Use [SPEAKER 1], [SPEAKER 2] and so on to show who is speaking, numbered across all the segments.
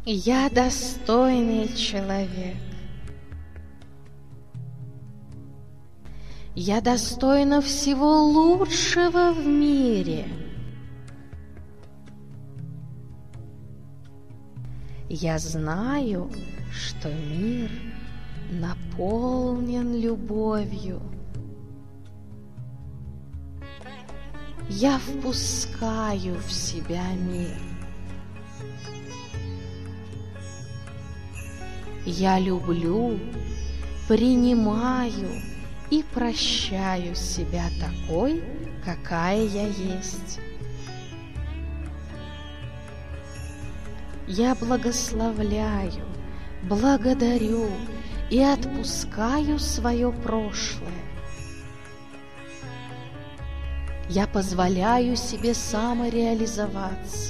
[SPEAKER 1] Я достойный человек. Я достойна всего лучшего в мире. Я знаю, что мир наполнен любовью. Я впускаю в себя мир. Я люблю, принимаю и прощаю себя такой, какая я есть. Я благословляю, благодарю и отпускаю свое прошлое. Я позволяю себе самореализоваться.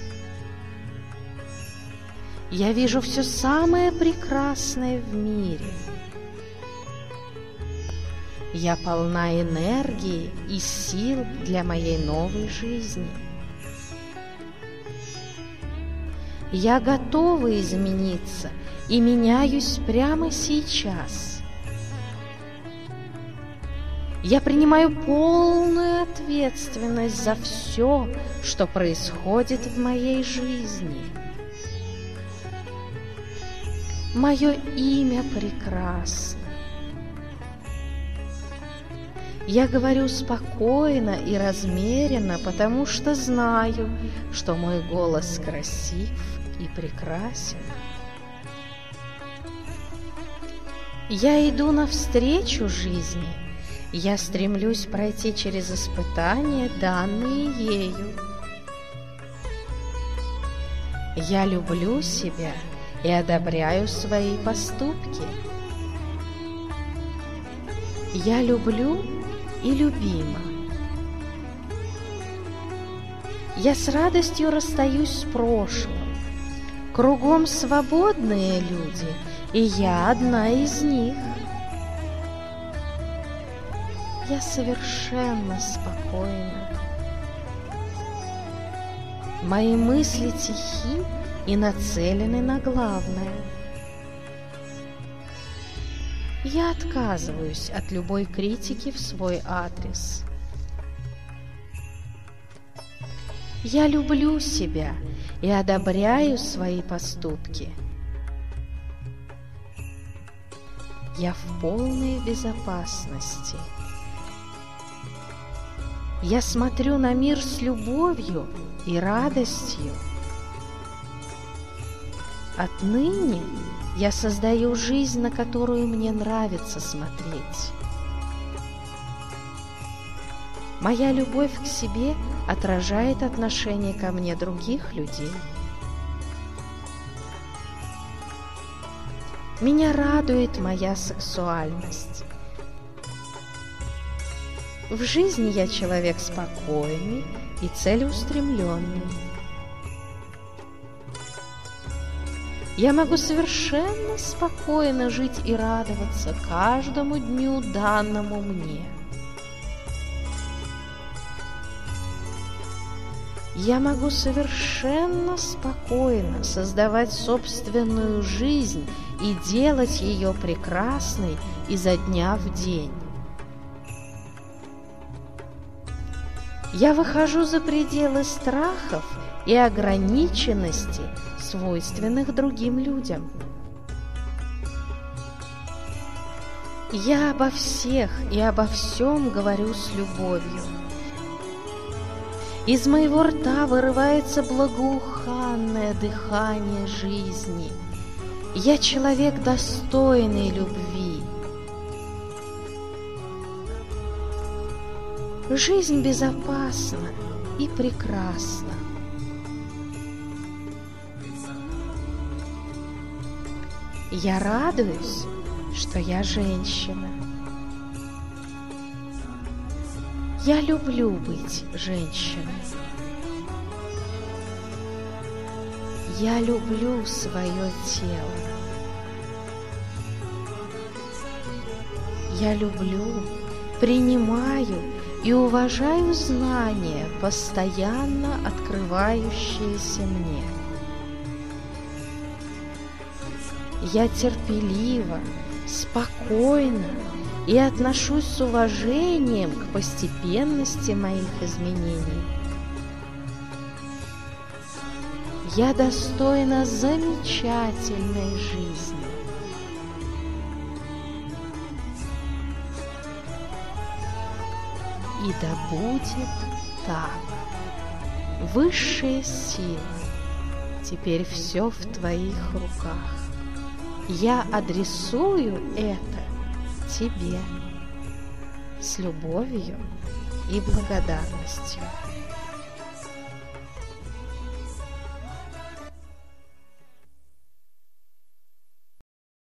[SPEAKER 1] Я вижу все самое прекрасное в мире. Я полна энергии и сил для моей новой жизни. Я готова измениться и меняюсь прямо сейчас. Я принимаю полную ответственность за все, что происходит в моей жизни. Мое имя прекрасно. Я говорю спокойно и размеренно, потому что знаю, что мой голос красив и прекрасен. Я иду навстречу жизни. Я стремлюсь пройти через испытания, данные ею. Я люблю себя и одобряю свои поступки. Я люблю и любима. Я с радостью расстаюсь с прошлым. Кругом свободные люди, и я одна из них. Я совершенно спокойна. Мои мысли тихи и нацелены на главное. Я отказываюсь от любой критики в свой адрес. Я люблю себя и одобряю свои поступки. Я в полной безопасности. Я смотрю на мир с любовью и радостью. Отныне я создаю жизнь, на которую мне нравится смотреть. Моя любовь к себе отражает отношение ко мне других людей. Меня радует моя сексуальность. В жизни я человек спокойный и целеустремленный. Я могу совершенно спокойно жить и радоваться каждому дню, данному мне. Я могу совершенно спокойно создавать собственную жизнь и делать ее прекрасной изо дня в день. Я выхожу за пределы страхов и ограниченности, свойственных другим людям. Я обо всех и обо всем говорю с любовью. Из моего рта вырывается благоуханное дыхание жизни. Я человек достойный любви. Жизнь безопасна и прекрасна. Я радуюсь, что я женщина. Я люблю быть женщиной. Я люблю свое тело. Я люблю, принимаю и уважаю знания, постоянно открывающиеся мне. Я терпеливо, спокойно и отношусь с уважением к постепенности моих изменений. Я достойна замечательной жизни. И да будет так. Высшие силы, теперь все в твоих руках. Я адресую это тебе с любовью и благодарностью.